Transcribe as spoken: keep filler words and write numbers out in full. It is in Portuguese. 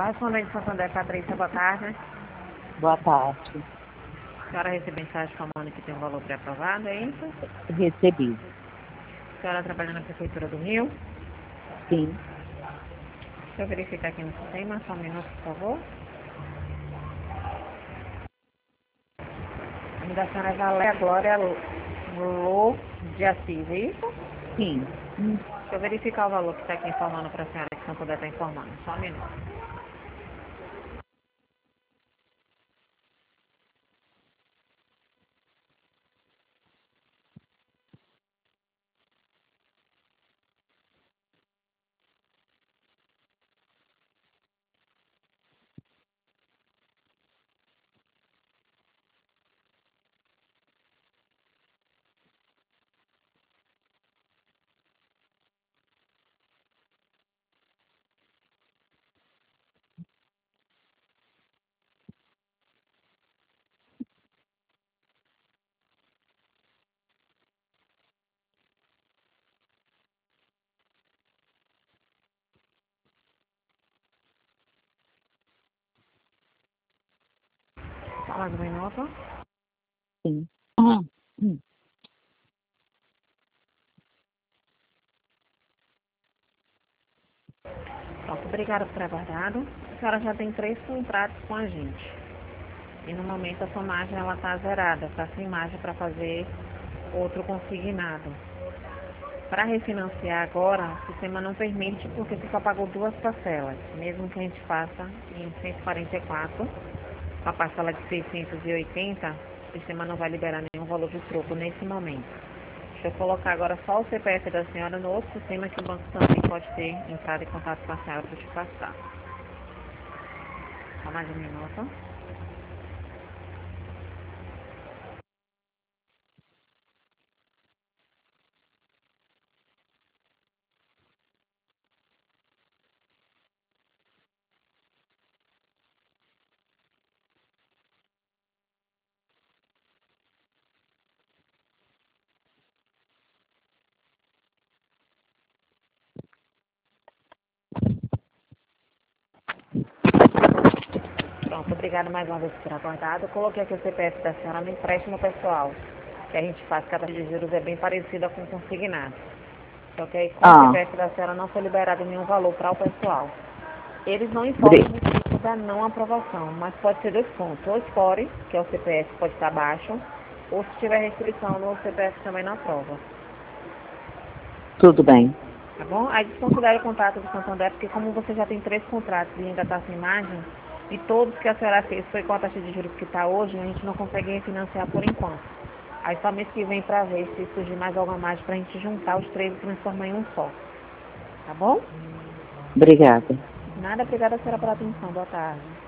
Correspondente Santander, Patrícia, boa tarde. Boa tarde. A senhora recebeu mensagem falando que tem um valor pré-aprovado, é isso? Recebi. A senhora trabalha na Prefeitura do Rio? Sim. Deixa eu verificar aqui no sistema, só um minuto, por favor. A nome da senhora é Valéria Glória Lô de Assis, é isso? Sim. Hum. Deixa eu verificar o valor que está aqui informando para a senhora, que não puder estar informando. Só um minuto. Só mais um minuto. Sim. Hum. Hum. Pronto, obrigada por ter aguardado. A senhora já tem três contratos com a gente. E no momento a sua margem ela está zerada, está sem margem para fazer outro consignado. Para refinanciar agora, o sistema não permite porque você só pagou duas parcelas. Mesmo que a gente faça em cento e quarenta e quatro, com a parcela de seiscentos e oitenta, o sistema não vai liberar nenhum valor de troco nesse momento. Deixa eu colocar agora só o C P F da senhora no outro sistema que o banco também pode ter entrado em contato com a senhora para te passar. Só mais um minuto. Pronto, obrigada mais uma vez por ter aguardado. Eu coloquei aqui o C P F da senhora no empréstimo pessoal, que a gente faz, que a taxa de juros é bem parecida com o consignado. Só que aí com Ah. o C P F da senhora não foi liberado nenhum valor para o pessoal. Eles não informam o motivo da não aprovação, mas pode ser dois pontos. Ou score, que é o C P F, pode estar baixo, ou se tiver restrição no C P F também não aprova. Tudo bem. Tá bom? Aí desconsidere o contrato do Santander, porque como você já tem três contratos e ainda está sem margem, e todos que a senhora fez foi com a taxa de juros que está hoje, a gente não consegue refinanciar por enquanto. Aí só mês que vem para ver se surgir mais alguma margem para a gente juntar os três e transformar em um só. Tá bom? Obrigada. Nada, obrigada a senhora pela atenção. Boa tarde.